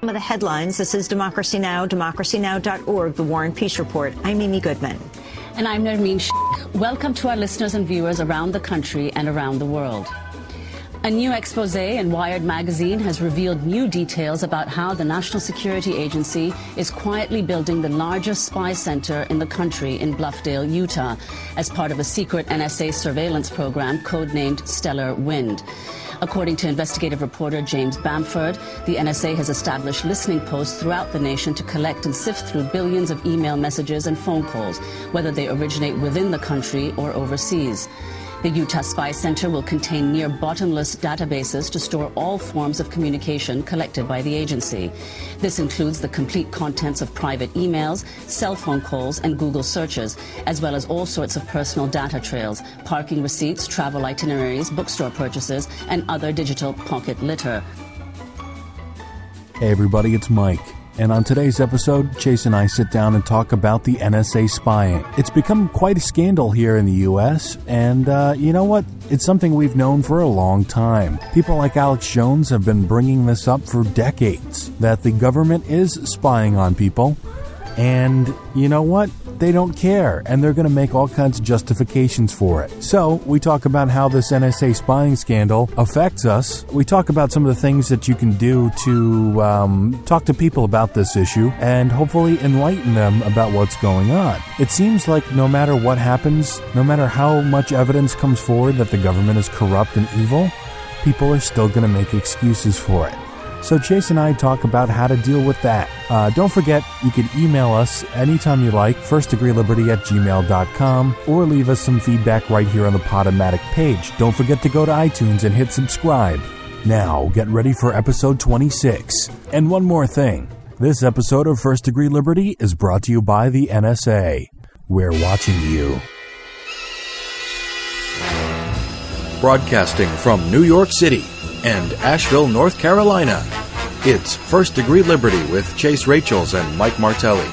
Some of the headlines. This is Democracy Now!, democracynow.org, The War and Peace Report. I'm Amy Goodman. And I'm Nermeen Sheikh. Welcome to our listeners and viewers around the country and around the world. A new expose in Wired magazine has revealed new details about how the National Security Agency is quietly building the largest spy center in the country in Bluffdale, Utah, as part of a secret NSA surveillance program codenamed Stellar Wind. According to investigative reporter James Bamford, the NSA has established listening posts throughout the nation to collect and sift through billions of email messages and phone calls, whether they originate within the country or overseas. The Utah Spy Center will contain near bottomless databases to store all forms of communication collected by the agency. This includes the complete contents of private emails, cell phone calls, and Google searches, as well as all sorts of personal data trails, parking receipts, travel itineraries, bookstore purchases, and other digital pocket litter. Hey everybody, it's Mike. And on today's episode, Chase and I sit down and talk about the NSA spying. It's become quite a scandal here in the U.S., and you know what? It's something we've known for a long time. People like Alex Jones have been bringing this up for decades, that the government is spying on people, and you know what? They don't care, and they're going to make all kinds of justifications for it. So, we talk about how this NSA spying scandal affects us. We talk about some of the things that you can do to talk to people about this issue and hopefully enlighten them about what's going on. It seems like no matter what happens, no matter how much evidence comes forward that the government is corrupt and evil, people are still going to make excuses for it. So Chase and I talk about how to deal with that. Don't forget, you can email us anytime you like, firstdegreeliberty@gmail.com, or leave us some feedback right here on the Podomatic page. Don't forget to go to iTunes and hit subscribe. Now, get ready for episode 26. And one more thing. This episode of First Degree Liberty is brought to you by the NSA. We're watching you. Broadcasting from New York City and Asheville, North Carolina, it's First Degree Liberty with Chase Rachels and Mike Martelli.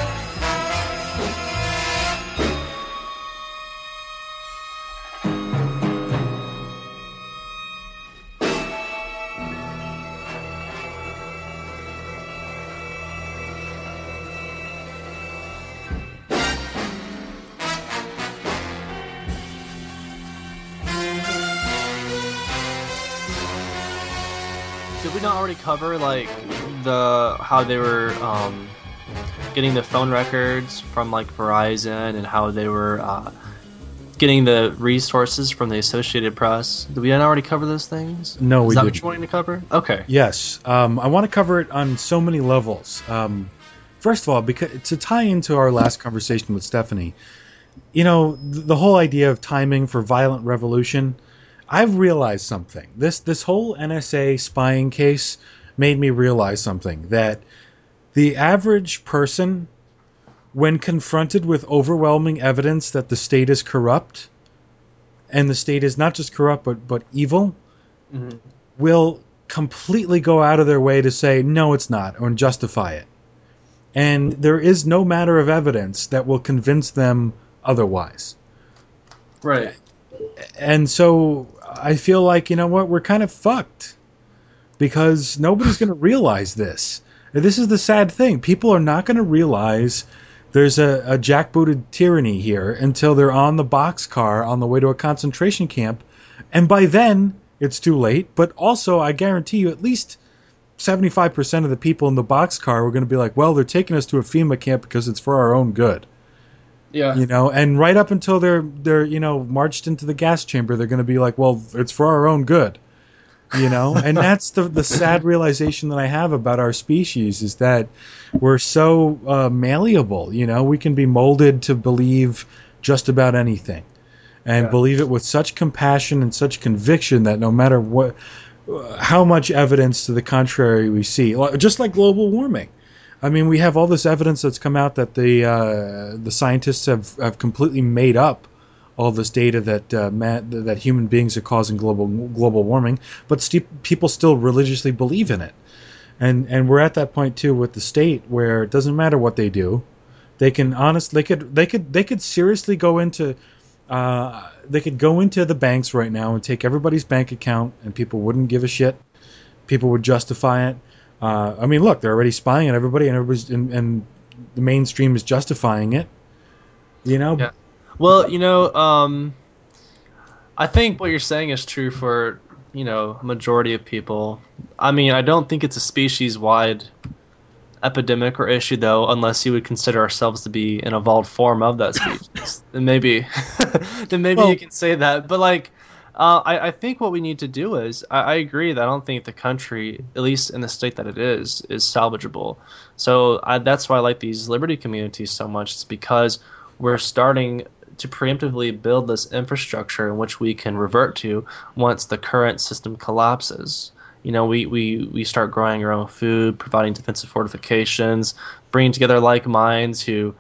Did we not already cover like how they were getting the phone records from like Verizon and how they were getting the resources from the Associated Press? Did we not already cover those things? No, we didn't. Is that what you're wanting to cover? Okay. Yes. I want to cover it on so many levels. First of all, because to tie into our last conversation with Stephanie, you know, the whole idea of timing for violent revolution, I've realized something. This whole NSA spying case made me realize something, that the average person, when confronted with overwhelming evidence that the state is corrupt, and the state is not just corrupt but evil, will completely go out of their way to say, no, it's not, or justify it. And there is no matter of evidence that will convince them otherwise. Right. And so I feel like, you know what, we're kind of fucked, because nobody's going to realize this. This is the sad thing. People are not going to realize there's a jackbooted tyranny here until they're on the boxcar on the way to a concentration camp. And by then, it's too late. But also, I guarantee you, at least 75% of the people in the boxcar were going to be like, well, they're taking us to a FEMA camp because it's for our own good. Yeah. You know, and right up until they're you know, marched into the gas chamber, they're going to be like, well, it's for our own good. You know, and that's the sad realization that I have about our species, is that we're so malleable. You know, we can be molded to believe just about anything, and believe it with such compassion and such conviction that no matter what, how much evidence to the contrary we see, just like global warming. I mean, we have all this evidence that's come out that the scientists have completely made up all this data that human beings are causing global warming, but people still religiously believe in it. And we're at that point too with the state, where it doesn't matter what they do, they can honestly they could seriously go into the banks right now and take everybody's bank account, and people wouldn't give a shit. People would justify it. I mean, look, they're already spying on everybody, and and the mainstream is justifying it. You know. Yeah. Well, I think what you're saying is true for majority of people. I mean, I don't think it's a species-wide epidemic or issue, though, unless you would consider ourselves to be an evolved form of that species. then maybe you can say that. But I think what we need to do is, I agree that I don't think the country, at least in the state that it is salvageable. So that's why I like these liberty communities so much. It's because we're starting to preemptively build this infrastructure in which we can revert to once the current system collapses. We start growing our own food, providing defensive fortifications, bringing together like minds who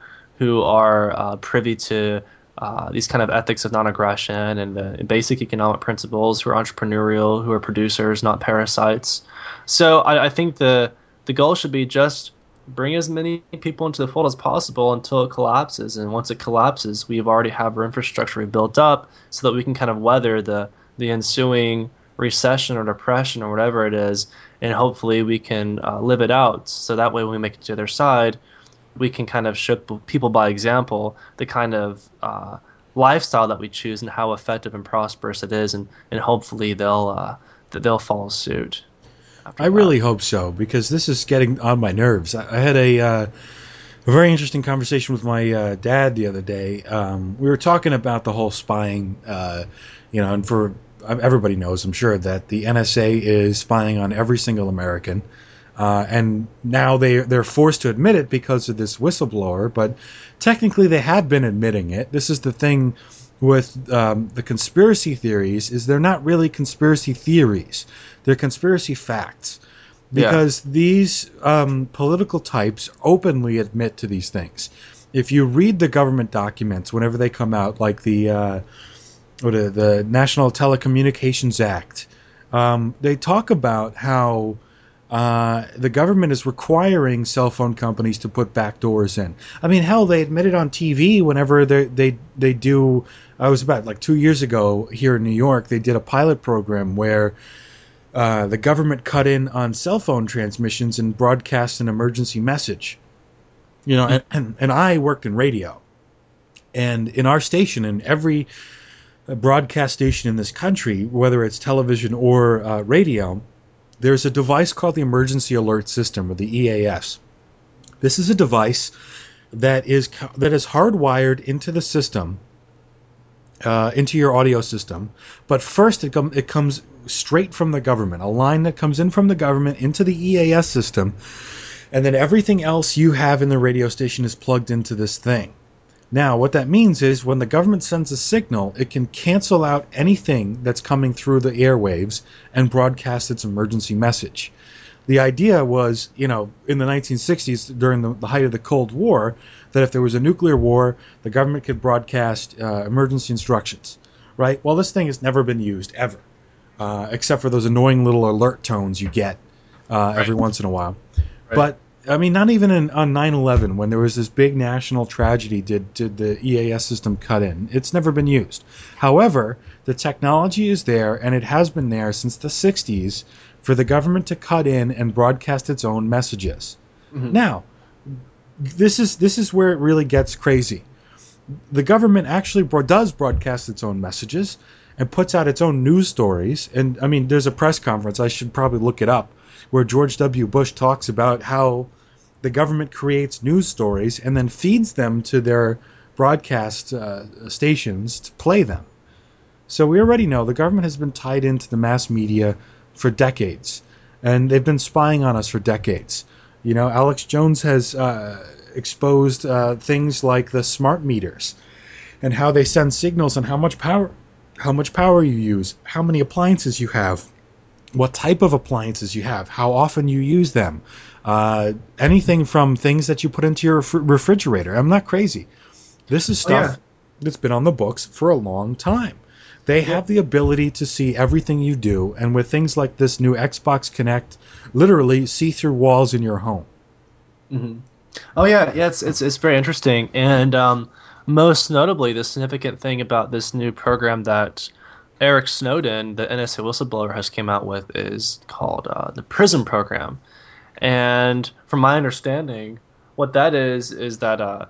are privy to these kind of ethics of non-aggression and the basic economic principles, who are entrepreneurial, who are producers, not parasites. So I think the goal should be just bring as many people into the fold as possible until it collapses. And once it collapses, we already have our infrastructure built up so that we can kind of weather the ensuing recession or depression or whatever it is, and hopefully we can live it out. So that way when we make it to the other side, we can kind of show people by example the kind of lifestyle that we choose and how effective and prosperous it is, and hopefully they'll follow suit. I really hope so, because this is getting on my nerves. I had a very interesting conversation with my dad the other day. We were talking about the whole spying, and for everybody knows, I'm sure, that the NSA is spying on every single American. And now they're forced to admit it because of this whistleblower, but technically they have been admitting it. This is the thing with the conspiracy theories, is they're not really conspiracy theories. They're conspiracy facts. Because these political types openly admit to these things. If you read the government documents whenever they come out, like the National Telecommunications Act, they talk about how the government is requiring cell phone companies to put backdoors in. I mean, hell, they admitted on TV whenever they do. I was about 2 years ago here in New York. They did a pilot program where the government cut in on cell phone transmissions and broadcast an emergency message. And I worked in radio, and in our station, in every broadcast station in this country, whether it's television or radio, there's a device called the Emergency Alert System, or the EAS. This is a device that is hardwired into the system, into your audio system. But first, it comes straight from the government, a line that comes in from the government into the EAS system, and then everything else you have in the radio station is plugged into this thing. Now, what that means is when the government sends a signal, it can cancel out anything that's coming through the airwaves and broadcast its emergency message. The idea was, in the 1960s, during the height of the Cold War, that if there was a nuclear war, the government could broadcast emergency instructions, right? Well, this thing has never been used, ever, except for those annoying little alert tones you get every once in a while. Right. But I mean, not even on 9/11, when there was this big national tragedy, did the EAS system cut in. It's never been used. However, the technology is there, and it has been there since the 60s, for the government to cut in and broadcast its own messages. Mm-hmm. Now, this is where it really gets crazy. The government actually does broadcast its own messages and puts out its own news stories. And, I mean, there's a press conference, I should probably look it up, where George W. Bush talks about how the government creates news stories and then feeds them to their broadcast stations to play them. So we already know the government has been tied into the mass media for decades, and they've been spying on us for decades. Alex Jones has exposed things like the smart meters and how they send signals on how much power you use, how many appliances you have, what type of appliances you have, how often you use them, anything from things that you put into your refrigerator. I'm not crazy. This is stuff that's been on the books for a long time. They have the ability to see everything you do, and with things like this new Xbox Connect, literally see through walls in your home. Mm-hmm. Oh yeah, it's very interesting, and most notably, the significant thing about this new program that Eric Snowden, the NSA whistleblower, has came out with is called the PRISM program. And from my understanding, what that is that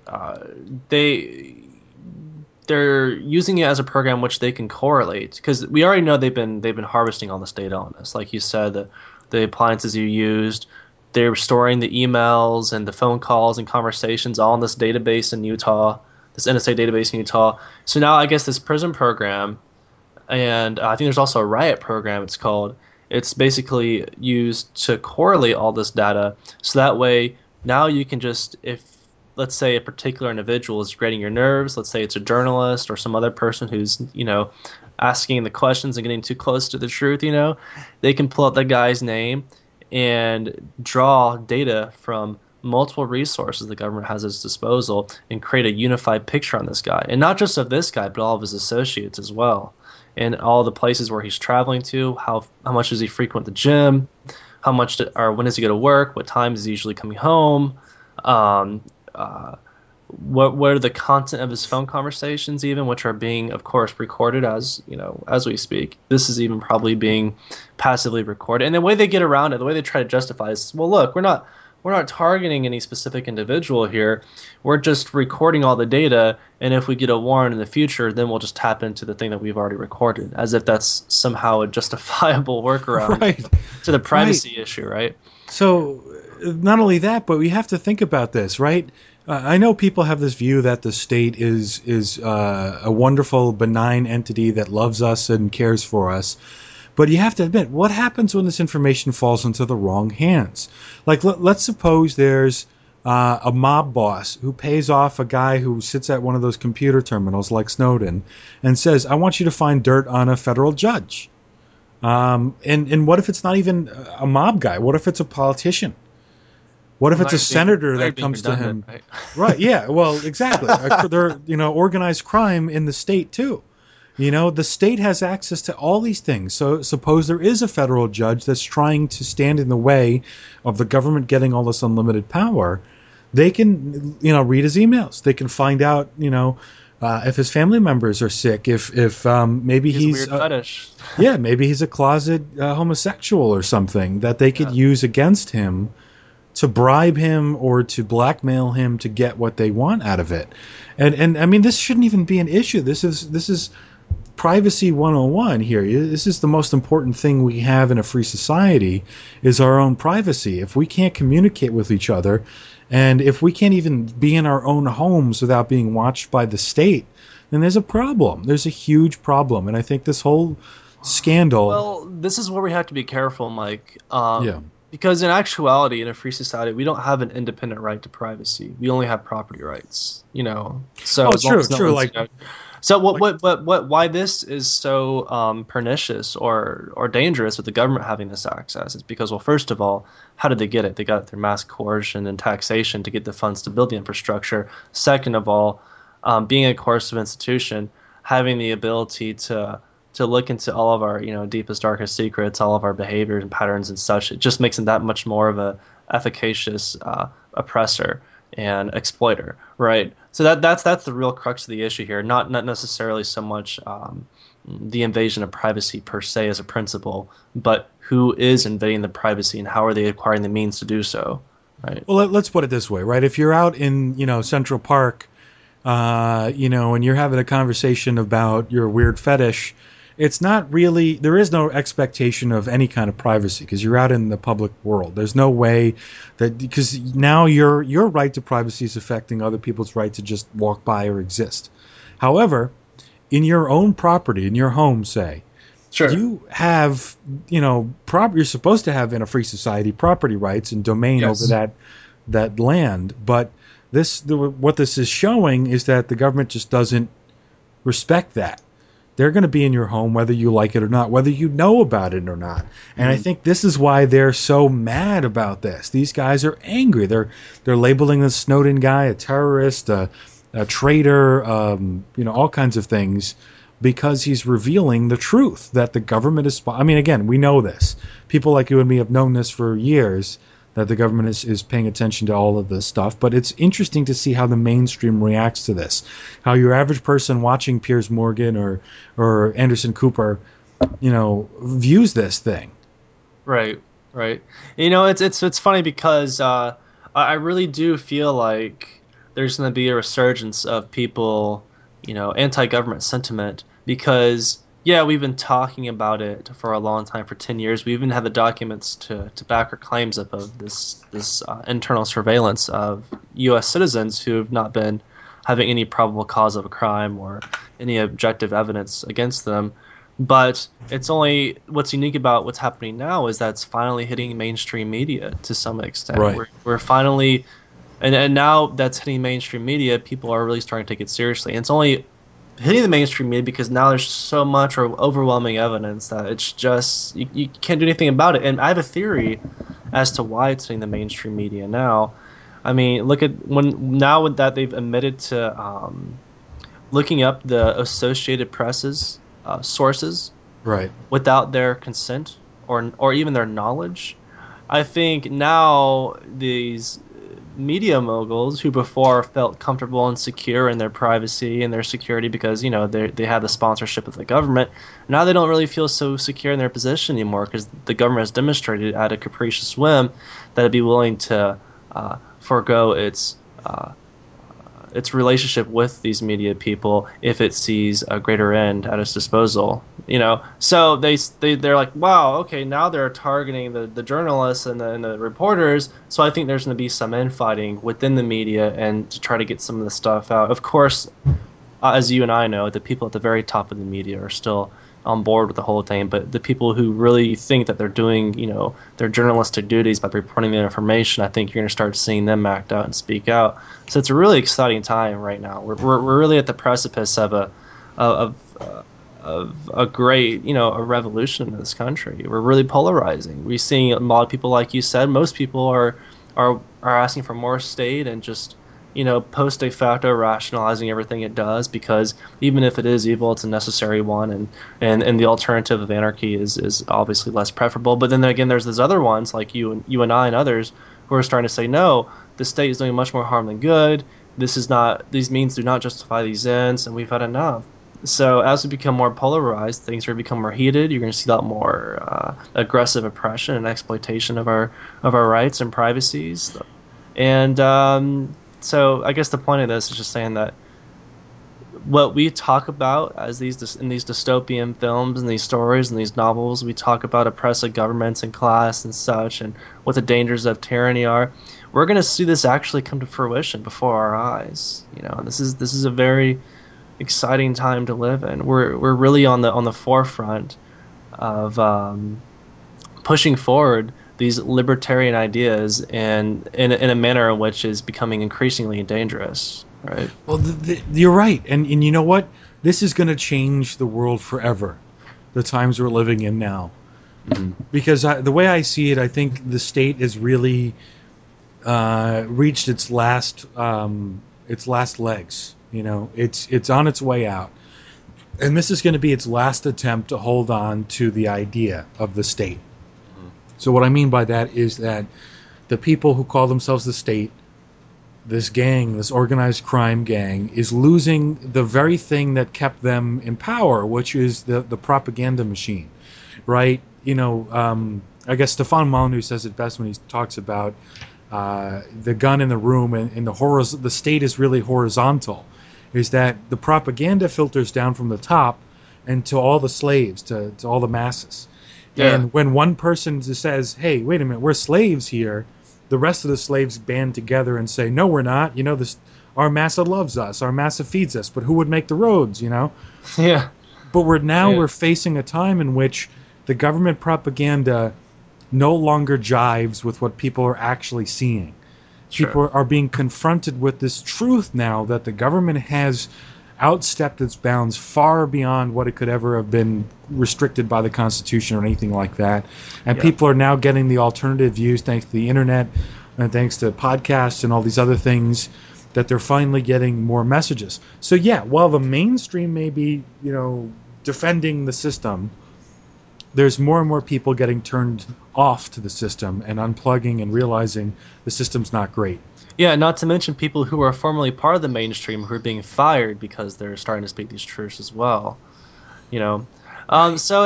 they're using it as a program which they can correlate, because we already know they've been harvesting all this data on us. Like you said, the appliances you used, they're storing the emails and the phone calls and conversations all in this database in Utah, this NSA database in Utah. So now I guess this PRISM program, and I think there's also a Riot program it's called, it's basically used to correlate all this data. So that way now you can just, if let's say a particular individual is grating your nerves, let's say it's a journalist or some other person who's, asking the questions and getting too close to the truth, they can pull out that guy's name and draw data from multiple resources the government has at its disposal and create a unified picture on this guy. And not just of this guy, but all of his associates as well. And all the places where he's traveling to, how much does he frequent the gym, or when does he go to work, what time is he usually coming home, what are the content of his phone conversations, even, which are being, of course, recorded as we speak. This is even probably being passively recorded. And the way they get around it, the way they try to justify is, well, look, we're not targeting any specific individual here. We're just recording all the data, and if we get a warrant in the future, then we'll just tap into the thing that we've already recorded, as if that's somehow a justifiable workaround to the privacy issue, right? So not only that, but we have to think about this, right? I know people have this view that the state is a wonderful, benign entity that loves us and cares for us. But you have to admit, what happens when this information falls into the wrong hands? Like, let's suppose there's a mob boss who pays off a guy who sits at one of those computer terminals like Snowden and says, I want you to find dirt on a federal judge. And what if it's not even a mob guy? What if it's a politician? What if it's a senator that comes to him? Right, yeah, well, exactly. They're, organized crime in the state, too. The state has access to all these things. So suppose there is a federal judge that's trying to stand in the way of the government getting all this unlimited power. They can, read his emails. They can find out, if his family members are sick, if maybe he's a weird fetish. Yeah, maybe he's a closet homosexual or something that they could use against him to bribe him or to blackmail him to get what they want out of it. And I mean, this shouldn't even be an issue. This is privacy 101 here. This is the most important thing we have in a free society, is our own privacy. If we can't communicate with each other, and if we can't even be in our own homes without being watched by the state, then there's a problem. There's a huge problem. And I think this whole scandal... Well, this is where we have to be careful, Mike. Because in actuality, in a free society, we don't have an independent right to privacy. We only have property rights. So true. So why this is so pernicious or dangerous with the government having this access is because, well, first of all, how did they get it? They got it through mass coercion and taxation to get the funds to build the infrastructure. Second of all, being a coercive institution, having the ability to look into all of our deepest, darkest secrets, all of our behaviors and patterns and such, it just makes them that much more of a efficacious oppressor and exploiter, right? So that's the real crux of the issue here, not necessarily so much the invasion of privacy per se as a principle, but who is invading the privacy and how are they acquiring the means to do so, right? Well, let's put it this way, right? If you're out in Central Park, and you're having a conversation about your weird fetish, it's not really, there is no expectation of any kind of privacy because you're out in the public world. There's no way that, because now your right to privacy is affecting other people's right to just walk by or exist. However, in your own property, in your home, say, sure, you have, you're supposed to have in a free society property rights and domain over that land. But what this is showing is that the government just doesn't respect that. They're going to be in your home whether you like it or not, whether you know about it or not. And I think this is why they're so mad about this. These guys are angry. They're labeling the Snowden guy a terrorist, a traitor, all kinds of things, because he's revealing the truth that the government is. I mean, again, we know this. People like you and me have known this for years, that the government is paying attention to all of this stuff. But it's interesting to see how the mainstream reacts to this, how your average person watching Piers Morgan or Anderson Cooper, views this thing. Right. Right. You know, it's funny because I really do feel like there's going to be a resurgence of people, you know, anti-government sentiment because, yeah, we've been talking about it for a long time, for 10 years. We even have the documents to back our claims up of this internal surveillance of U.S. citizens who have not been having any probable cause of a crime or any objective evidence against them. But it's only what's unique about what's happening now is that it's finally hitting mainstream media to some extent. Right. We're finally, and now that's hitting mainstream media, people are really starting to take it seriously. And it's only hitting the mainstream media because now there's so much or overwhelming evidence that it's just you can't do anything about it. And I have a theory as to why it's hitting the mainstream media now. I mean, look at now that they've admitted to looking up the Associated Press's sources, Right. without their consent or even their knowledge. I think now these media moguls who before felt comfortable and secure in their privacy and their security because, you know, they have the sponsorship of the government, now they don't really feel so secure in their position anymore because the government has demonstrated at a capricious whim that it'd be willing to forego its relationship with these media people if it sees a greater end at its disposal, you know. So they're like, wow, okay, now they're targeting the journalists and the reporters. So I think there's going to be some infighting within the media and to try to get some of the stuff out. Of course, as you and I know, the people at the very top of the media are still on board with the whole thing, but the people who really think that they're doing, you know, their journalistic duties by reporting the information, I think you're going to start seeing them act out and speak out. So it's a really exciting time right now. We're really at the precipice of a great, you know, a revolution in this country. We're really polarizing. We're seeing a lot of people, like you said, most people are asking for more state and just, you know, post de facto rationalizing everything it does because even if it is evil, it's a necessary one, and the alternative of anarchy is obviously less preferable. But then again, there's those other ones like you and I and others who are starting to say, no, the state is doing much more harm than good. These means do not justify these ends, and we've had enough. So as we become more polarized, things are going to become more heated. You're going to see a lot more aggressive oppression and exploitation of our rights and privacies, and so I guess the point of this is just saying that what we talk about as in these dystopian films and these stories and these novels, we talk about oppressive governments and class and such and what the dangers of tyranny are. We're going to see this actually come to fruition before our eyes. You know, this is a very exciting time to live in. We're really on the forefront of pushing forward these libertarian ideas and in a manner in which is becoming increasingly dangerous, right? Well, you're right, and you know what? This is going to change the world forever. The times we're living in now, because the way I see it, I think the state has really reached its last legs. You know, it's on its way out, and this is going to be its last attempt to hold on to the idea of the state. So what I mean by that is that the people who call themselves the state, this gang, this organized crime gang, is losing the very thing that kept them in power, which is the propaganda machine, right? You know, I guess Stefan Molyneux says it best when he talks about the gun in the room and the state is really horizontal, is that the propaganda filters down from the top and to all the slaves, to all the masses. Yeah. And when one person just says, hey, wait a minute, we're slaves here, the rest of the slaves band together and say, no, we're not. You know, our massa loves us. Our massa feeds us. But who would make the roads, you know? Yeah. But we're facing a time in which the government propaganda no longer jives with what people are actually seeing. Sure. People are being confronted with this truth now that the government has outstepped its bounds far beyond what it could ever have been restricted by the Constitution or anything like that. And people are now getting the alternative views thanks to the internet and thanks to podcasts and all these other things, that they're finally getting more messages. So yeah, while the mainstream may be, you know, defending the system, there's more and more people getting turned off to the system and unplugging and realizing the system's not great. Yeah, not to mention people who are formerly part of the mainstream who are being fired because they're starting to speak these truths as well. You know, So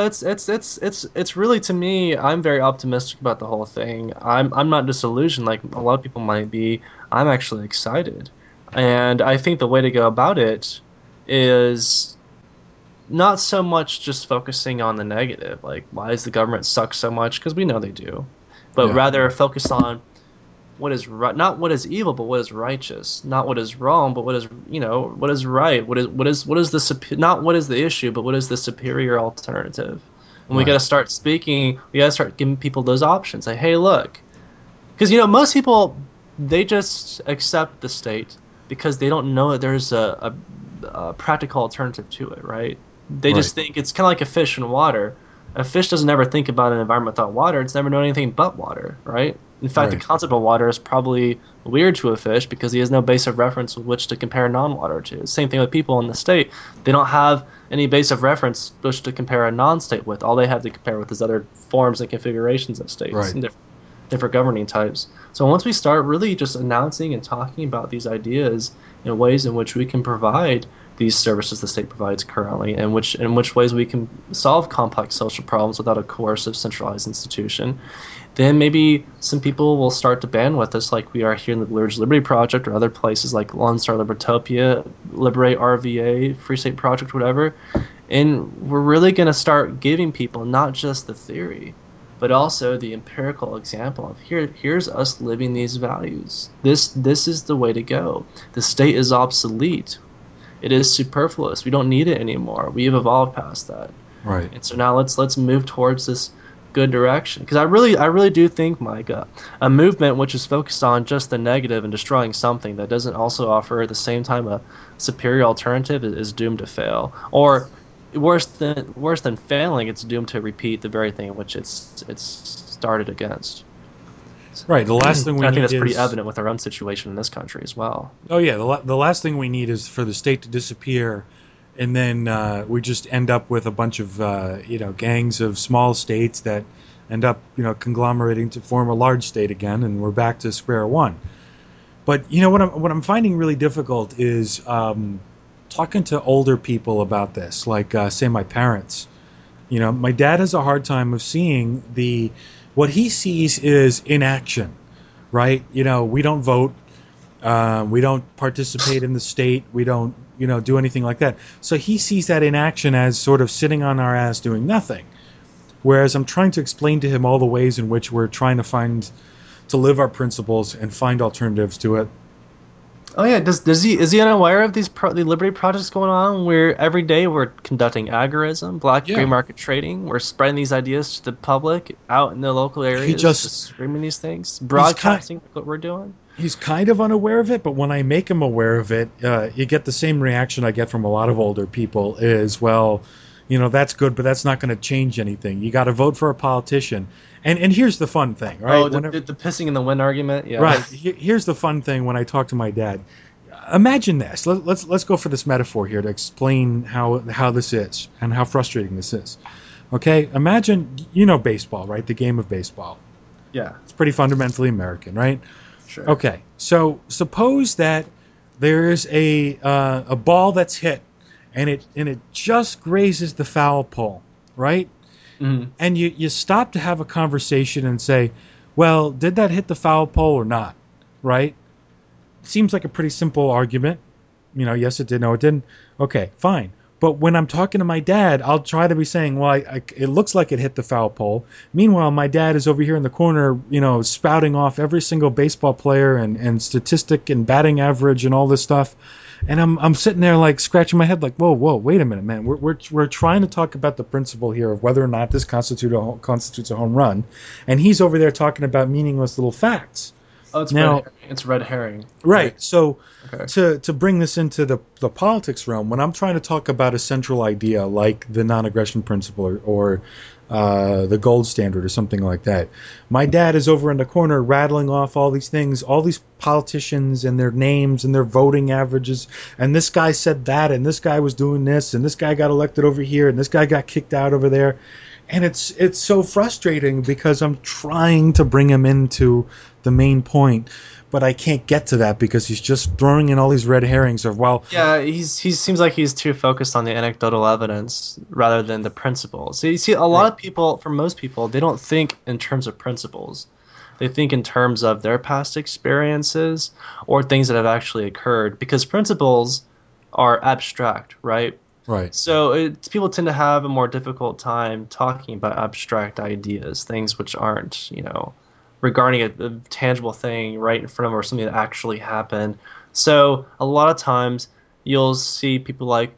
it's really, to me, I'm very optimistic about the whole thing. I'm not disillusioned like a lot of people might be. I'm actually excited, and I think the way to go about it is not so much just focusing on the negative, like why does the government suck so much, because we know they do, but rather focus on what is right, not what is evil, but what is righteous, not what is wrong, but what is what is right, what is the not what is the issue, but what is the superior alternative. And we got to start speaking. We got to start giving people those options. Like, hey, look, because most people, they just accept the state because they don't know that there's a practical alternative to it, right? They just think it's kind of like a fish in water. A fish doesn't ever think about an environment without water. It's never known anything but water, right? In fact, the concept of water is probably weird to a fish because he has no base of reference with which to compare non-water to. Same thing with people in the state. They don't have any base of reference which to compare a non-state with. All they have to compare with is other forms and configurations of states and different governing types. So once we start really just announcing and talking about these ideas in ways in which we can provide these services the state provides currently, and in which ways we can solve complex social problems without a coercive centralized institution, then maybe some people will start to band with us, like we are here in the Blue Ridge Liberty Project or other places like Lone Star Libertopia, Liberate RVA, Free State Project, whatever. And we're really going to start giving people not just the theory, but also the empirical example of here's us living these values. This is the way to go. The state is obsolete. It is superfluous. We don't need it anymore. We have evolved past that. Right. And so now let's move towards this good direction. Because I really do think, Mike, a movement which is focused on just the negative and destroying something that doesn't also offer at the same time a superior alternative is doomed to fail. Or worse than failing, it's doomed to repeat the very thing which it's started against. Right. The last thing we need I think that's pretty evident with our own situation in this country as well. Oh yeah. The last thing we need is for the state to disappear, and then we just end up with a bunch of gangs of small states that end up conglomerating to form a large state again, and we're back to square one. But what I'm finding really difficult is talking to older people about this, like say my parents. My dad has a hard time of seeing what he sees is inaction, right? We don't vote, we don't participate in the state, we don't do anything like that. So he sees that inaction as sort of sitting on our ass doing nothing. Whereas I'm trying to explain to him all the ways in which we're trying to live our principles and find alternatives to it. Oh yeah, is he unaware of the Liberty projects going on? Where every day we're conducting agorism, gray market trading. We're spreading these ideas to the public out in the local areas, just screaming these things, broadcasting what we're doing. He's kind of unaware of it, but when I make him aware of it, you get the same reaction I get from a lot of older people. Is that's good, but that's not going to change anything. You got to vote for a politician. And here's the fun thing, right? Oh, the pissing in the wind argument? Yeah. Right. Here's the fun thing when I talk to my dad. Imagine this. Let's go for this metaphor here to explain how this is and how frustrating this is. Okay? Imagine, baseball, right? The game of baseball. Yeah. It's pretty fundamentally American, right? Sure. Okay. So suppose that there's a ball that's hit and it just grazes the foul pole, right? Mm-hmm. And you stop to have a conversation and say, well, did that hit the foul pole or not? Right? Seems like a pretty simple argument. Yes, it did. No, it didn't. Okay, fine. But when I'm talking to my dad, I'll try to be saying, well, it looks like it hit the foul pole. Meanwhile, my dad is over here in the corner, spouting off every single baseball player and statistic and batting average and all this stuff. And I'm sitting there like scratching my head like, whoa, wait a minute, man. We're trying to talk about the principle here of whether or not this constitutes a home run, and he's over there talking about meaningless little facts. Oh, it's red herring. Right. So to bring this into the politics realm, when I'm trying to talk about a central idea like the non-aggression principle or the gold standard or something like that, my dad is over in the corner rattling off all these things, all these politicians and their names and their voting averages, and this guy said that, and this guy was doing this, and this guy got elected over here, and this guy got kicked out over there. And it's so frustrating because I'm trying to bring him into the main point, but I can't get to that because he's just throwing in all these red herrings of, well... Yeah, he seems like he's too focused on the anecdotal evidence rather than the principles. So you see, a lot of people, for most people, they don't think in terms of principles. They think in terms of their past experiences or things that have actually occurred, because principles are abstract, right? Right. So people tend to have a more difficult time talking about abstract ideas, things which aren't, regarding a tangible thing right in front of them or something that actually happened. So a lot of times you'll see people like,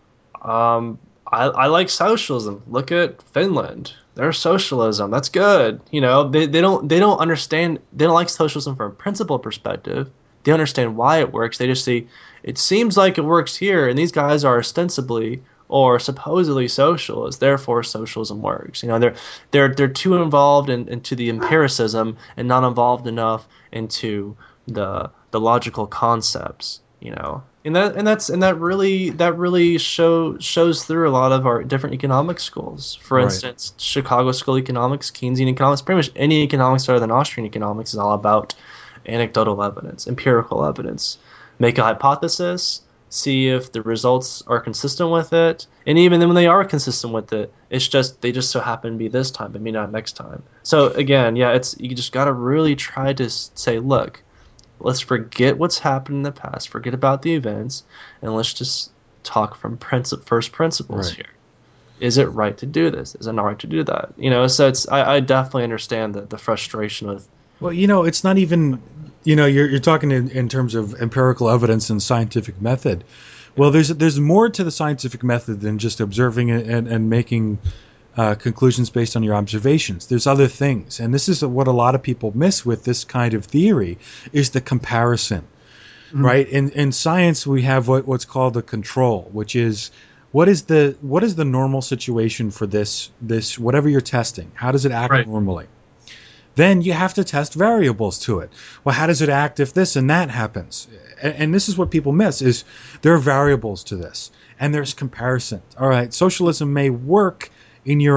I like socialism. Look at Finland. They're socialism. That's good. They don't understand. They don't like socialism from a principle perspective. They understand why it works. They just see it seems like it works here, and these guys are ostensibly or supposedly socialist. Therefore, socialism works. They're too involved into the empiricism and not involved enough into the logical concepts. And that really shows through a lot of our different economic schools. For instance, Chicago School of Economics, Keynesian economics, pretty much any economics other than Austrian economics is all about anecdotal evidence, empirical evidence. Make a hypothesis, see if the results are consistent with it, and even then when they are consistent with it, it's just they just so happen to be this time, but maybe not next time. So again, you just got to really try to say, look, let's forget what's happened in the past, forget about the events, and let's just talk from first principles here. Is it right to do this? Is it not right to do that? So I definitely understand the frustration with. Well, it's not even, you're talking in terms of empirical evidence and scientific method. Well, there's more to the scientific method than just observing and making conclusions based on your observations. There's other things, and this is what a lot of people miss with this kind of theory is the comparison, right? In science, we have what's called the control, which is what is the normal situation for this whatever you're testing? How does it act normally? Then you have to test variables to it. Well, how does it act if this and that happens? And this is what people miss, is there are variables to this, and there's comparison. All right, socialism may work in your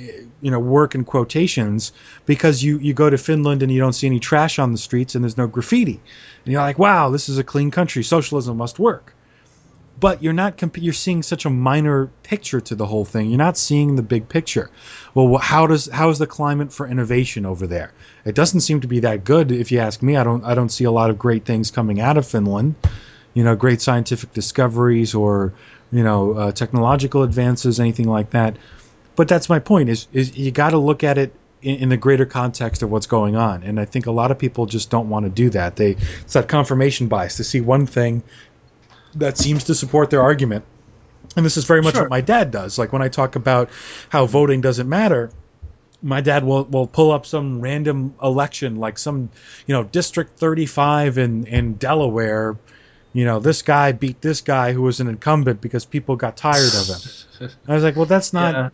work in quotations because you go to Finland and you don't see any trash on the streets and there's no graffiti. And you're like, wow, this is a clean country. Socialism must work. But you're seeing such a minor picture to the whole thing. You're not seeing the big picture. Well, how is the climate for innovation over there? It doesn't seem to be that good, if you ask me. I don't see a lot of great things coming out of Finland. Great scientific discoveries or technological advances, anything like that. But that's my point. Is you got to look at it in the greater context of what's going on. And I think a lot of people just don't want to do that. It's that confirmation bias to see one thing that seems to support their argument. And this is very much what my dad does. Like when I talk about how voting doesn't matter, my dad will pull up some random election, like some, District 35 in Delaware. This guy beat this guy who was an incumbent because people got tired of him. I was like, well, that's not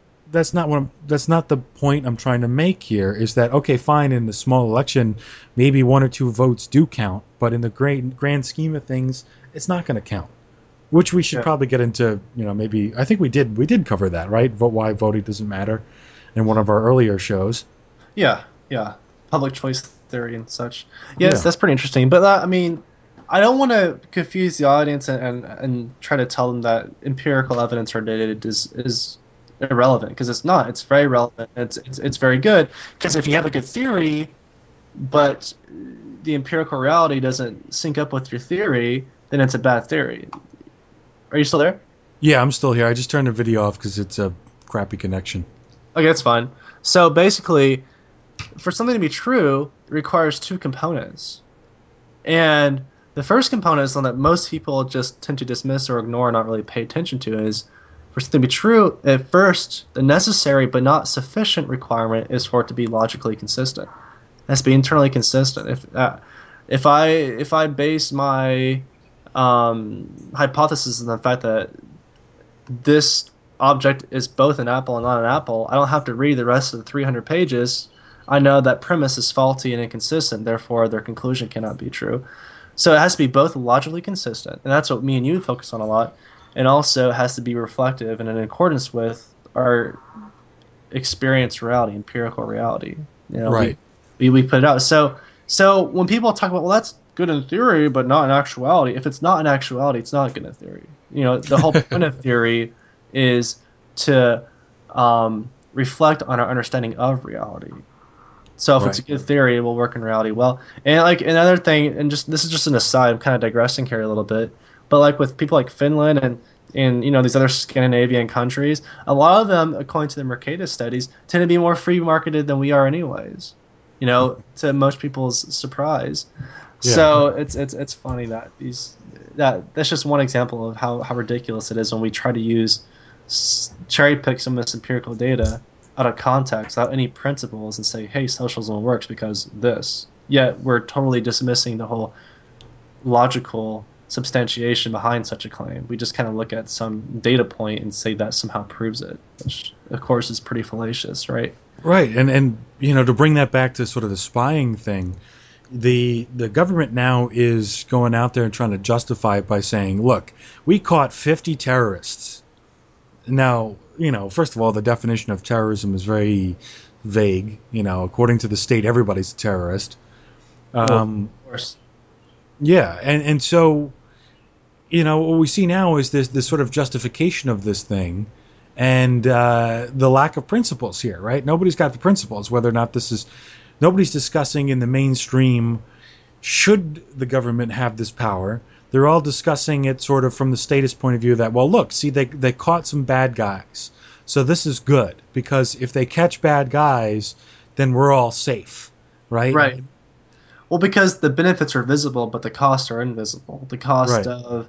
the point I'm trying to make here. Is that okay? Fine, in the small election, maybe 1 or 2 votes do count, but in the grand scheme of things, it's not going to count. Which we should probably get into. Maybe I think we did cover that, right? Why voting doesn't matter, in one of our earlier shows. Yeah, public choice theory and such. Yes, that's pretty interesting. But I don't want to confuse the audience and try to tell them that empirical evidence or data is irrelevant, because it's not. It's very relevant. It's very good, because if you have a good theory, but the empirical reality doesn't sync up with your theory, then it's a bad theory. Are you still there? Yeah, I'm still here. I just turned the video off because it's a crappy connection. Okay, that's fine. So basically, for something to be true, it requires 2 components. And the first component is one that most people just tend to dismiss or ignore and not really pay attention to, is for something to be true, at first, the necessary but not sufficient requirement is for it to be logically consistent. It has to be internally consistent. If I base my hypothesis on the fact that this object is both an apple and not an apple, I don't have to read the rest of the 300 pages. I know that premise is faulty and inconsistent, therefore their conclusion cannot be true. So it has to be both logically consistent, and that's what me and you focus on a lot, and also has to be reflective and in accordance with our experience reality, empirical reality. You know, Right. We put it out. So when people talk about, well, that's good in theory, but not in actuality. If it's not in actuality, it's not good in theory. You know, the whole point of theory is to reflect on our understanding of reality. So if it's a good theory, it will work in reality well. And like another thing, and just this is just an aside, I'm kind of digressing here a little bit, but like with people like Finland and you know these other Scandinavian countries, a lot of them, according to the Mercatus studies, tend to be more free marketed than we are anyways. You know, to most people's surprise. Yeah. So it's funny that that's just one example of how ridiculous it is when we try to use cherry pick some of this empirical data out of context, without any principles, and say, hey, socialism works because this. Yet we're totally dismissing the whole logical substantiation behind such a claim. We just kind of look at some data point and say that somehow proves it, which of course is pretty fallacious, right? Right, and you know, to bring that back to sort of the spying thing, the government now is going out there and trying to justify it by saying, look, we caught 50 terrorists. Now, you know, first of all, the definition of terrorism is very vague. You know, according to the state, everybody's a terrorist. Of course. Yeah, and so, you know, what we see now is this sort of justification of this thing, and the lack of principles here, right? Nobody's got the principles, whether or not this is... Nobody's discussing in the mainstream, should the government have this power? They're all discussing it sort of from the statist point of view that, well, look, see, they caught some bad guys. So this is good, because if they catch bad guys, then we're all safe, right? Right. Well, because the benefits are visible, but the costs are invisible. The cost of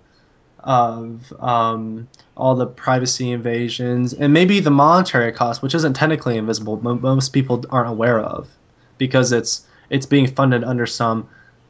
all the privacy invasions, and maybe the monetary cost, which isn't technically invisible, most people aren't aware of, because it's being funded under some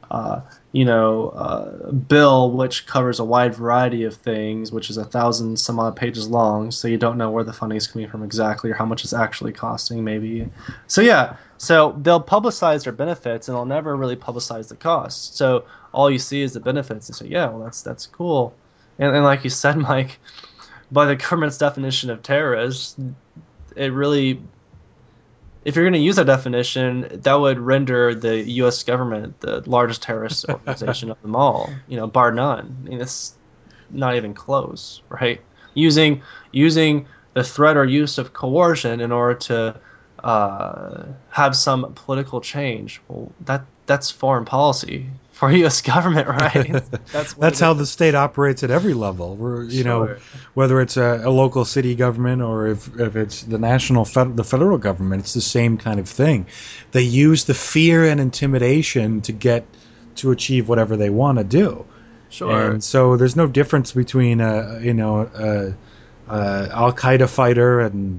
bill which covers a wide variety of things, which is 1,000 some odd pages long, so you don't know where the funding is coming from exactly or how much it's actually costing maybe. So yeah, so they'll publicize their benefits and they'll never really publicize the costs. So all you see is the benefits and say, yeah, well that's cool. And like you said, Mike, by the government's definition of terrorists, it really, if you're going to use that definition, that would render the U.S. government the largest terrorist organization of them all, you know, bar none. I mean, it's not even close, right? Using the threat or use of coercion in order to have some political change, well, that's foreign policy for U.S. government, right? That's how the state operates at every level. You know, whether it's a local city government or if it's the the federal government, it's the same kind of thing. They use the fear and intimidation to achieve whatever they want to do. Sure. And so there's no difference between Al Qaeda fighter and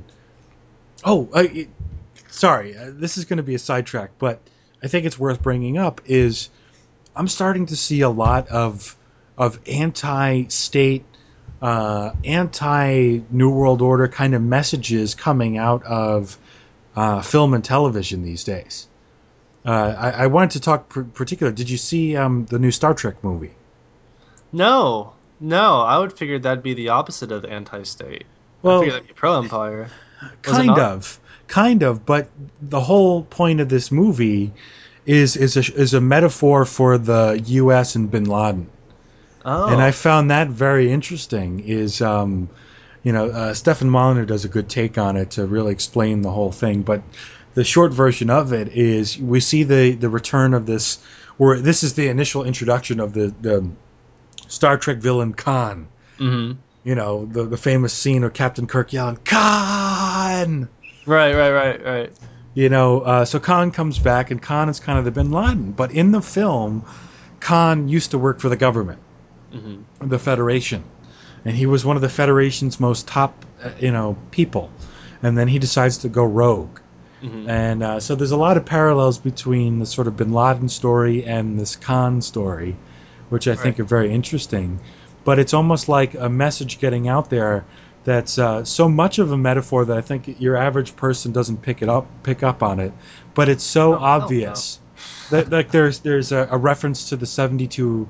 sorry, this is going to be a sidetrack, but I think it's worth bringing up is I'm starting to see a lot of anti-state, anti-New World Order kind of messages coming out of film and television these days. I wanted to talk particular. Did you see the new Star Trek movie? No. I would figure that'd be the opposite of anti-state. Well, I figure that'd be pro-empire. Kind of, but the whole point of this movie is a metaphor for the U.S. and Bin Laden. Oh. And I found that very interesting. Stefan Molyneux does a good take on it to really explain the whole thing. But the short version of it is we see the return of this, or this is the initial introduction of the Star Trek villain Khan. Mm-hmm. You know, the famous scene of Captain Kirk yelling, Khan! Right. You know, so Khan comes back, and Khan is kind of the Bin Laden. But in the film, Khan used to work for the government, the Federation. And he was one of the Federation's most top, people. And then he decides to go rogue. Mm-hmm. And so there's a lot of parallels between the sort of Bin Laden story and this Khan story, which I think are very interesting. But it's almost like a message getting out there that's so much of a metaphor that I think your average person doesn't pick up on it. But it's so obvious that like there's a reference to the 72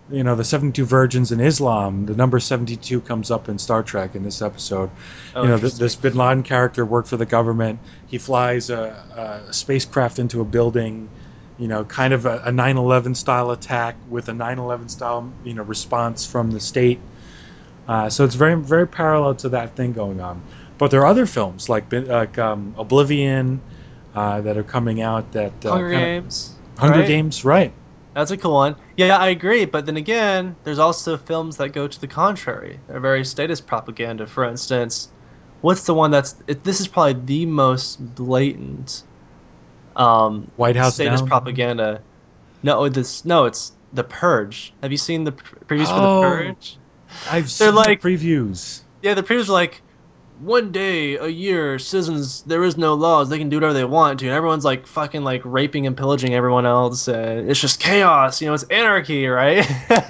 the 72 virgins in Islam, the number 72 comes up in Star Trek in this episode. This Bin Laden character worked for the government. He flies a spacecraft into a building, kind of a 9/11 style attack with a 9/11 style, response from the state. So it's very, very parallel to that thing going on. But there are other films like Oblivion that are coming out. Hunger Games. Hunger Games, right. That's a cool one. Yeah, I agree. But then again, there's also films that go to the contrary. They're very statist propaganda. For instance, what's the one this is probably the most blatant White House statist Down? Propaganda. No, it's The Purge. Have you seen the previews for The Purge? I've seen the previews. Yeah, the previews are like, one day a year, citizens, there is no laws, they can do whatever they want to, and everyone's like fucking like raping and pillaging everyone else, and it's just chaos, it's anarchy, right?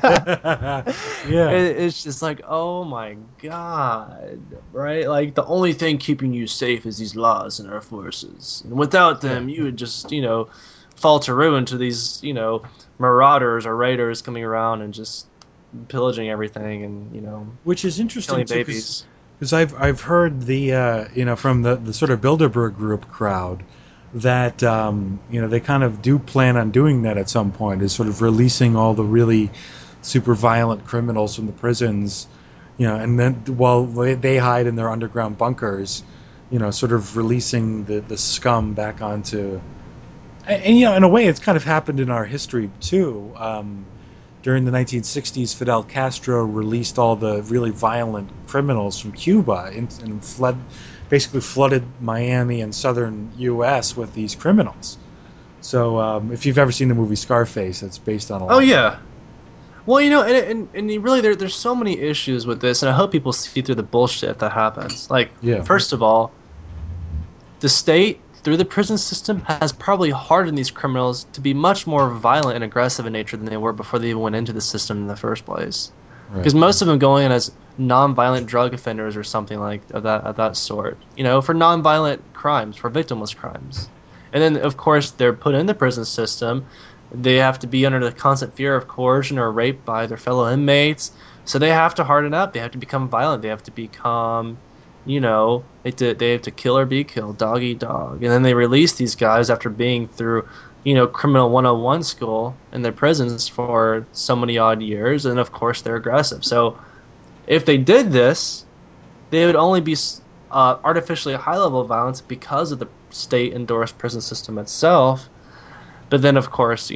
Yeah. It's just like, oh my god, right? Like, the only thing keeping you safe is these laws and our forces, and without them, you would just, fall to ruin to these, marauders or raiders coming around and just pillaging everything, and which is interesting killing too, babies. Because I've heard the from the sort of Bilderberg Group crowd that they kind of do plan on doing that at some point, is sort of releasing all the really super violent criminals from the prisons, and then while they hide in their underground bunkers, sort of releasing the scum back onto, and in a way it's kind of happened in our history too. During the 1960s, Fidel Castro released all the really violent criminals from Cuba and basically flooded Miami and southern U.S. with these criminals. So if you've ever seen the movie Scarface, that's based on a lot. Oh, yeah. Well, and really there's so many issues with this, and I hope people see through the bullshit that happens. Like, First of all, the state, through the prison system, has probably hardened these criminals to be much more violent and aggressive in nature than they were before they even went into the system in the first place. Because most of them go in as non-violent drug offenders or something like of that sort, for non-violent crimes, for victimless crimes. And then, of course, they're put in the prison system. They have to be under the constant fear of coercion or rape by their fellow inmates. So they have to harden up. They have to become violent. They have to become... they have to kill or be killed, dog eat dog. And then they release these guys after being through, criminal 101 school in their prisons for so many odd years, and of course they're aggressive. So if they did this, they would only be artificially high level of violence because of the state-endorsed prison system itself. But then, of course,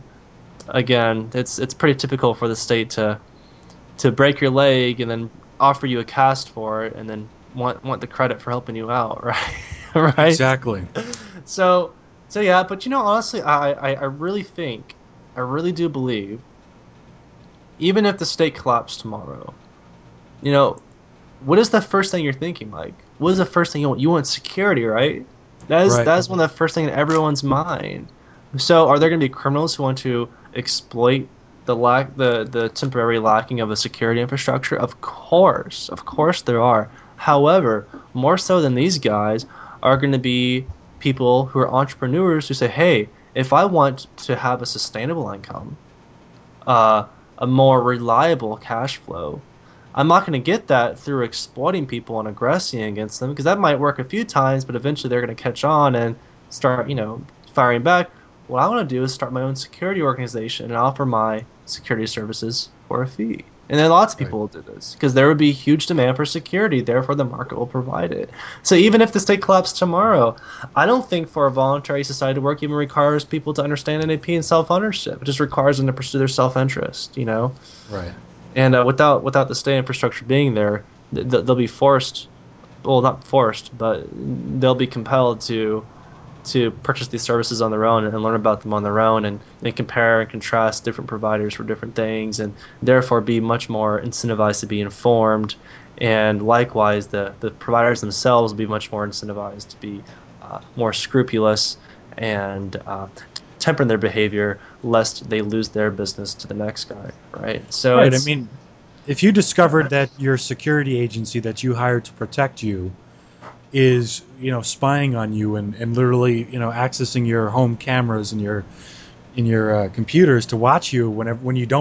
again, it's pretty typical for the state to break your leg and then offer you a cast for it, and then want the credit for helping you out, right? Right? Exactly. So yeah, but honestly, I really do believe, even if the state collapsed tomorrow, what is the first thing you're thinking, Mike? What is the first thing you want? You want security, right? That's one of the first thing in everyone's mind. So are there going to be criminals who want to exploit the temporary lacking of a security infrastructure? Of course there are. However, more so than these guys are going to be people who are entrepreneurs who say, hey, if I want to have a sustainable income, a more reliable cash flow, I'm not going to get that through exploiting people and aggressing against them, because that might work a few times, but eventually they're going to catch on and start, firing back. What I want to do is start my own security organization and offer my security services for a fee. And then lots of people will do this because there would be huge demand for security. Therefore, the market will provide it. So even if the state collapsed tomorrow, I don't think for a voluntary society to work even requires people to understand NAP and self-ownership. It just requires them to pursue their self-interest, Right. And without the state infrastructure being there, they'll be forced, well, not forced, but they'll be compelled to purchase these services on their own and learn about them on their own and compare and contrast different providers for different things, and therefore be much more incentivized to be informed. And likewise, the providers themselves will be much more incentivized to be more scrupulous and temper their behavior lest they lose their business to the next guy, right? So right. I mean, if you discovered that your security agency that you hired to protect you is, spying on you and literally, accessing your home cameras and your computers to watch you when you don't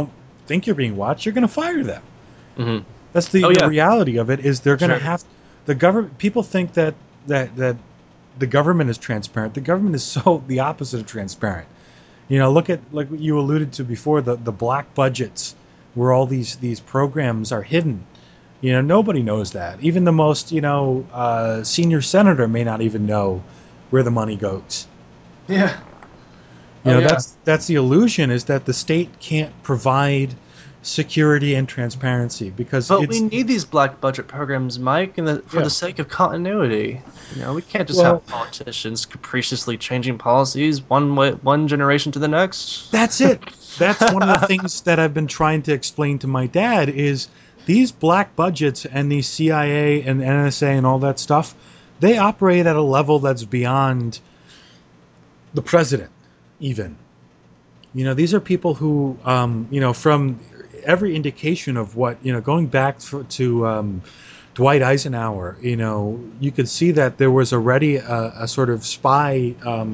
think you're being watched, you're going to fire them. Mm-hmm. That's the reality of it. Is they're going to have the government. People think that the government is transparent. The government is so the opposite of transparent. Look at, like you alluded to before, the black budgets where all these programs are hidden. Nobody knows that. Even the most senior senator may not even know where the money goes. Yeah. That's the illusion, is that the state can't provide security and transparency because. But we need these black budget programs, Mike, for the sake of continuity. We can't just have politicians capriciously changing policies one generation to the next. That's it. That's one of the things that I've been trying to explain to my dad is these black budgets and these CIA and NSA and all that stuff, they operate at a level that's beyond the president, even. These are people who, from every indication of what, going back to Dwight Eisenhower, you could see that there was already a sort of spy,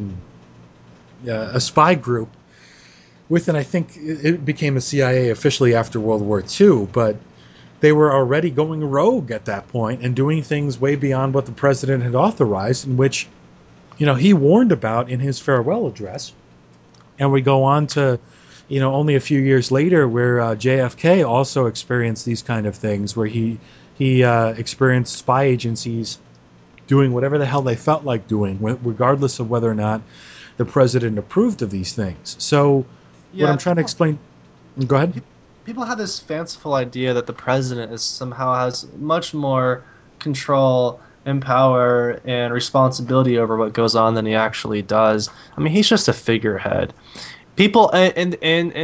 a spy group within, I think it became a CIA officially after World War II, but they were already going rogue at that point and doing things way beyond what the president had authorized, in which, he warned about in his farewell address. And we go on to, only a few years later, where JFK also experienced these kind of things, where he experienced spy agencies doing whatever the hell they felt like doing, regardless of whether or not the president approved of these things. So what I'm trying to explain... Go ahead. People have this fanciful idea that the president somehow has much more control and power and responsibility over what goes on than he actually does. I mean, he's just a figurehead. People and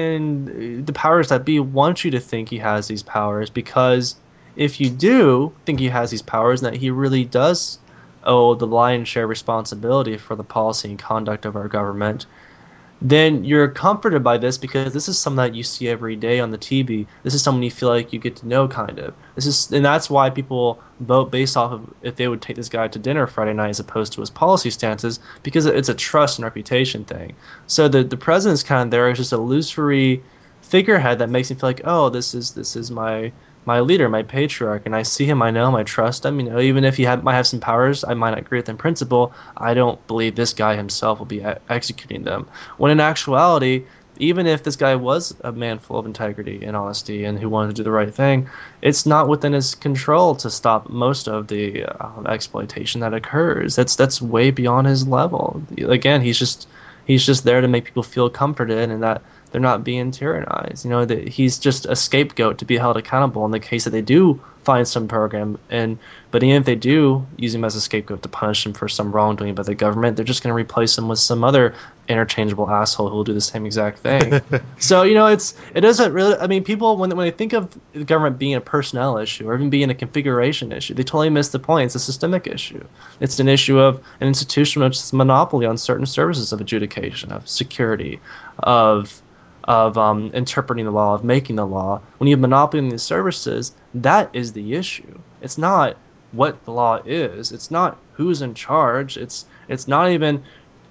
the powers that be want you to think he has these powers, because if you do think he has these powers and that he really does owe the lion's share responsibility for the policy and conduct of our government, then you're comforted by this, because this is something that you see every day on the TV. This is someone you feel like you get to know, kind of. And that's why people vote based off of if they would take this guy to dinner Friday night as opposed to his policy stances, because it's a trust and reputation thing. So the president's kind of there as just a illusory figurehead that makes me feel like, oh, this is my leader, my patriarch, and I see him, I know him, I trust him. Even if he might have some powers, I might not agree with in principle, I don't believe this guy himself will be executing them. When in actuality, even if this guy was a man full of integrity and honesty and who wanted to do the right thing, it's not within his control to stop most of the exploitation that occurs. That's way beyond his level. Again, he's just there to make people feel comforted and that they're not being tyrannized. That he's just a scapegoat to be held accountable in the case that they do find some program. But even if they do use him as a scapegoat to punish him for some wrongdoing by the government, they're just going to replace him with some other interchangeable asshole who will do the same exact thing. So it doesn't really. I mean, people when they think of the government being a personnel issue or even being a configuration issue, they totally miss the point. It's a systemic issue. It's an issue of an institution which is monopoly on certain services of adjudication, of security, of interpreting the law, of making the law. When you have monopoly on these services, that is the issue. It's not what the law is. It's not who's in charge. It's not even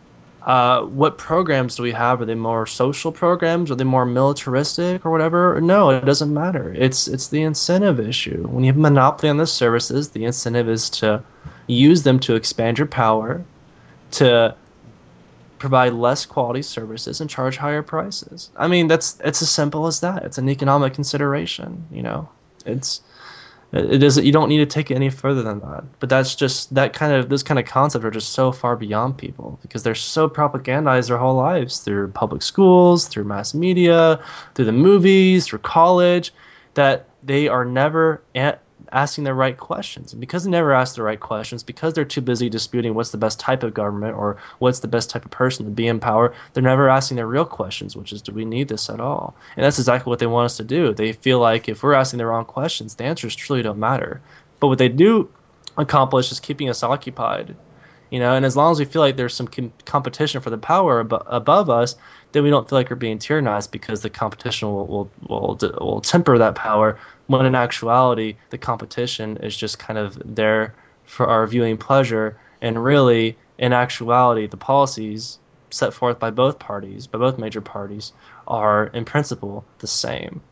what programs do we have. Are they more social programs? Are they more militaristic or whatever? No, it doesn't matter. It's the incentive issue. When you have monopoly on the services, the incentive is to use them to expand your power, to provide less quality services and charge higher prices. I mean, it's as simple as that. It's an economic consideration. It is. You don't need to take it any further than that. But that's just this kind of concept are just so far beyond people, because they're so propagandized their whole lives through public schools, through mass media, through the movies, through college, that they are never asking the right questions. And because they never ask the right questions, because they're too busy disputing what's the best type of government or what's the best type of person to be in power, they're never asking the real questions, which is, do we need this at all? And that's exactly what they want us to do. They feel like if we're asking the wrong questions, the answers truly don't matter. But what they do accomplish is keeping us occupied. And as long as we feel like there's some competition for the power above us, then we don't feel like we're being tyrannized, because the competition will temper that power, when in actuality the competition is just kind of there for our viewing pleasure. And really, in actuality, the policies set forth by both major parties, are in principle the same.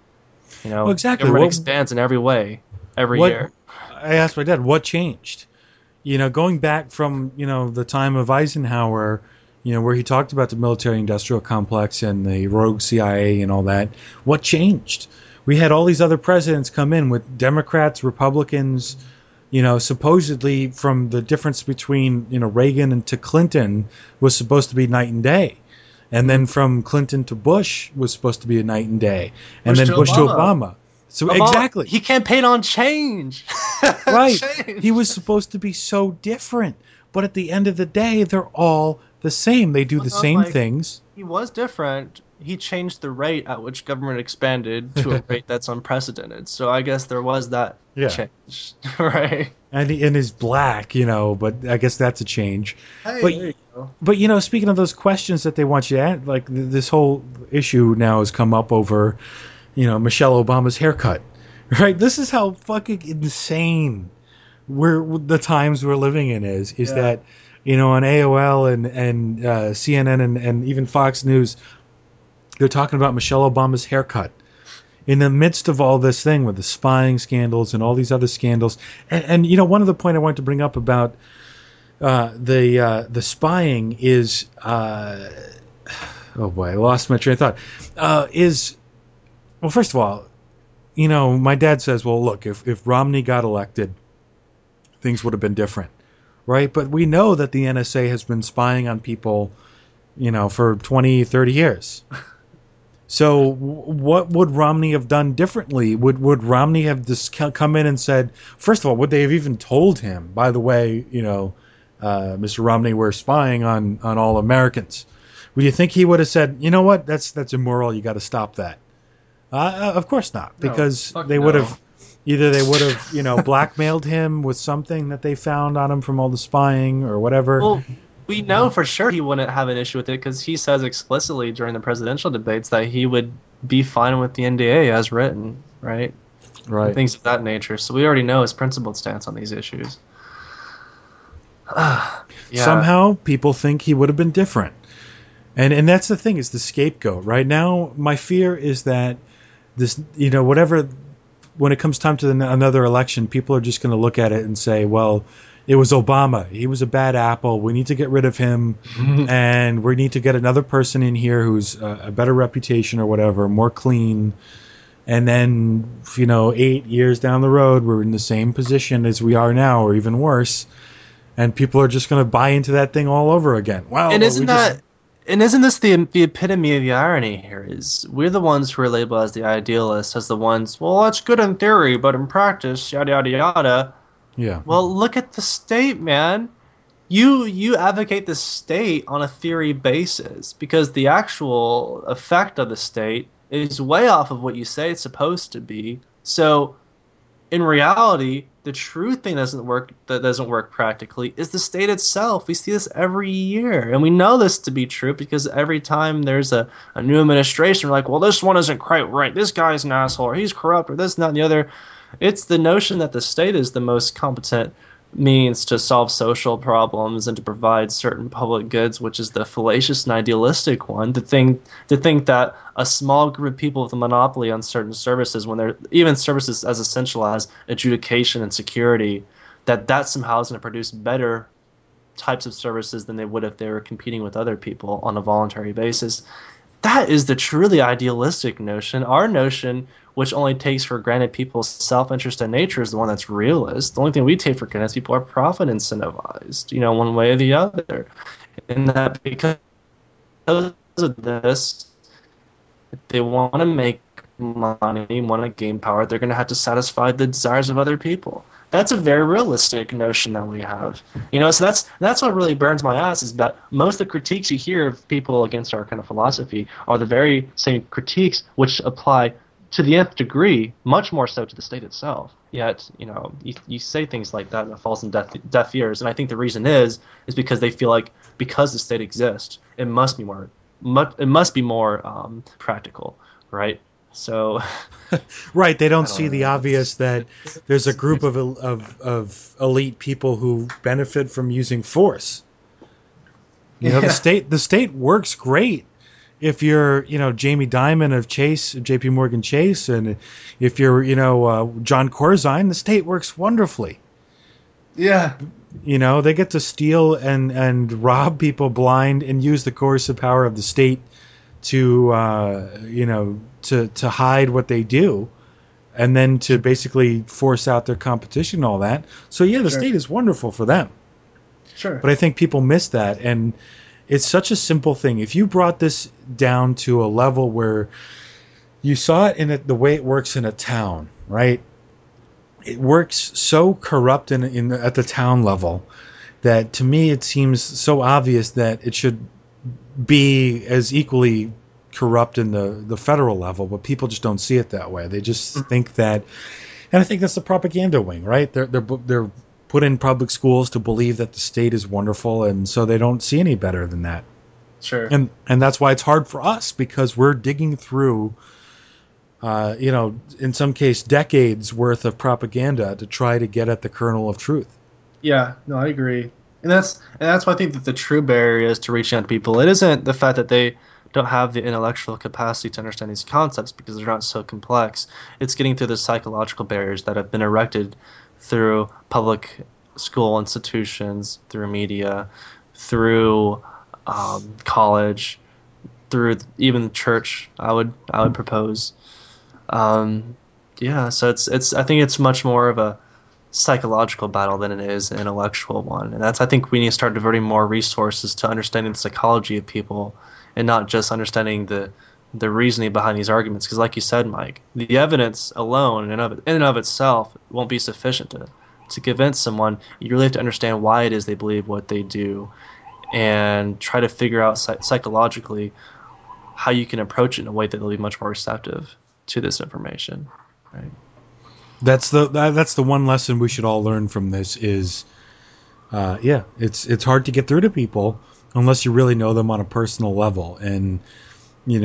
You know, Well, exactly. government expands in every way every year. I asked my dad, what changed? You know, going back from, you know, the time of Eisenhower, you know, where he talked about the military-industrial complex and the rogue CIA and all that, what changed? We had all these other presidents come in with Democrats, Republicans, you know, supposedly from the difference between, you know, Reagan and to Clinton was supposed to be night and day. And then from Clinton to Bush was supposed to be a night and day. And then Bush to Obama. So exactly. He campaigned on change. Right. Change. He was supposed to be so different. But at the end of the day, they're all the same. They do the same things. He was different. He changed the rate at which government expanded to a rate that's unprecedented. So I guess there was that change. Right. And he's black, you know, but I guess that's a change. Hey, but, there you go. But, you know, speaking of those questions that they want you to ask, like this whole issue now has come up over, you know, Michelle Obama's haircut. Right? This is how fucking insane the times we're living in is that, you know, on AOL and CNN and even Fox News, they're talking about Michelle Obama's haircut in the midst of all this thing with the spying scandals and all these other scandals. And you know, one of the point I wanted to bring up about the spying is oh boy, I lost my train of thought. Well, first of all, you know, my dad says, well, look, if Romney got elected, things would have been different, right? But we know that the NSA has been spying on people, you know, for 20, 30 years. So what would Romney have done differently? Would Romney have just come in and said, first of all, would they have even told him, by the way, you know, Mr. Romney, we're spying on all Americans? Would you think he would have said, you know what, that's immoral, you got to stop that? Of course not, because they would have you know, blackmailed him with something that they found on him from all the spying or whatever. Well, we know for sure he wouldn't have an issue with it because he says explicitly during the presidential debates that he would be fine with the NDA as written, right? Right. And things of that nature. So we already know his principled stance on these issues. Yeah. Somehow people think he would have been different. And that's the thing, is the scapegoat. Right now, my fear is that this, you know, whatever, when it comes time to another election, people are just going to look at it and say, well, it was Obama. He was a bad apple. We need to get rid of him, and we need to get another person in here who's a better reputation or whatever, more clean. And then, you know, 8 years down the road, we're in the same position as we are now, or even worse. And people are just going to buy into that thing all over again. Well, and isn't this the epitome of the irony here? Is we're the ones who are labeled as the idealists, as the ones, well, that's good in theory, but in practice, yada yada yada. Yeah. Well, look at the state, man. You advocate the state on a theory basis because the actual effect of the state is way off of what you say it's supposed to be. So, in reality, the true thing that doesn't work practically is the state itself. We see this every year, and we know this to be true because every time there's a new administration, we're like, well, this one isn't quite right. This guy's an asshole, or he's corrupt, or this, that, and the other. It's the notion that the state is the most competent means to solve social problems and to provide certain public goods, which is the fallacious and idealistic one. To think that a small group of people with a monopoly on certain services, when they're even services as essential as adjudication and security, that somehow is going to produce better types of services than they would if they were competing with other people on a voluntary basis. That is the truly idealistic notion. Our notion, which only takes for granted people's self-interest and nature, is the one that's realist. The only thing we take for granted is people are profit incentivized, you know, one way or the other. And that because of this, if they want to make money, want to gain power, they're going to have to satisfy the desires of other people. That's a very realistic notion that we have. You know, so that's what really burns my ass, is that most of the critiques you hear of people against our kind of philosophy are the very same critiques which apply to the nth degree, much more so to the state itself. Yet, you know, you say things like that and it falls in deaf ears. And I think the reason is because they feel like because the state exists, it must be more practical, right? So, right, they don't see the obvious that there's a group of elite people who benefit from using force. You know, the state works great if you're, Jamie Dimon of JP Morgan Chase, and if you're, John Corzine, the state works wonderfully. Yeah. They get to steal and rob people blind and use the coercive power of the state to, to hide what they do, and then to basically force out their competition and all that. So, yeah, the state is wonderful for them. Sure. But I think people miss that, and it's such a simple thing. If you brought this down to a level where you saw it in the way it works in a town, right? It works so corrupt at the town level that to me it seems so obvious that it should be as equally corrupt in the federal level, but people just don't see it that way. They just think that, and I think that's the propaganda wing, right? They're put in public schools to believe that the state is wonderful, and so they don't see any better than that. Sure. And that's why it's hard for us, because we're digging through, in some case, decades worth of propaganda to try to get at the kernel of truth. Yeah, no, I agree. And that's why I think that the true barrier is to reaching out to people. It isn't the fact that they don't have the intellectual capacity to understand these concepts because they're not so complex. It's getting through the psychological barriers that have been erected through public school institutions, through media, through college, through even church. I would propose. So it's I think it's much more of a psychological battle than it is an intellectual one, and I think we need to start diverting more resources to understanding the psychology of people, and not just understanding the reasoning behind these arguments. Because, like you said, Mike, the evidence alone in and of itself won't be sufficient to convince someone. You really have to understand why it is they believe what they do, and try to figure out psychologically how you can approach it in a way that they'll be much more receptive to this information. Right. That's the one lesson we should all learn from this is, it's hard to get through to people unless you really know them on a personal level. And, I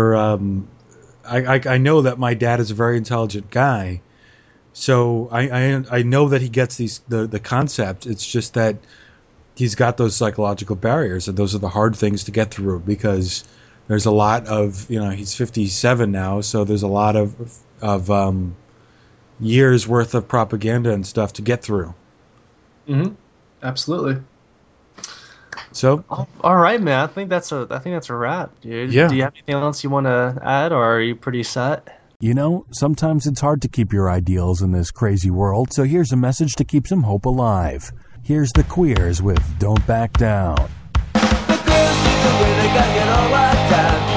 know that my dad is a very intelligent guy, so I know that he gets the concept. It's just that he's got those psychological barriers, and those are the hard things to get through, because there's a lot of, he's 57 now, so there's a lot of years worth of propaganda and stuff to get through. Mm-hmm. Absolutely. So, all right, man. I think that's a wrap, dude. Yeah. Do you have anything else you want to add, or are you pretty set? Sometimes it's hard to keep your ideals in this crazy world, so here's a message to keep some hope alive. Here's the Queers with Don't Back Down. The girls see the way they got get all locked down.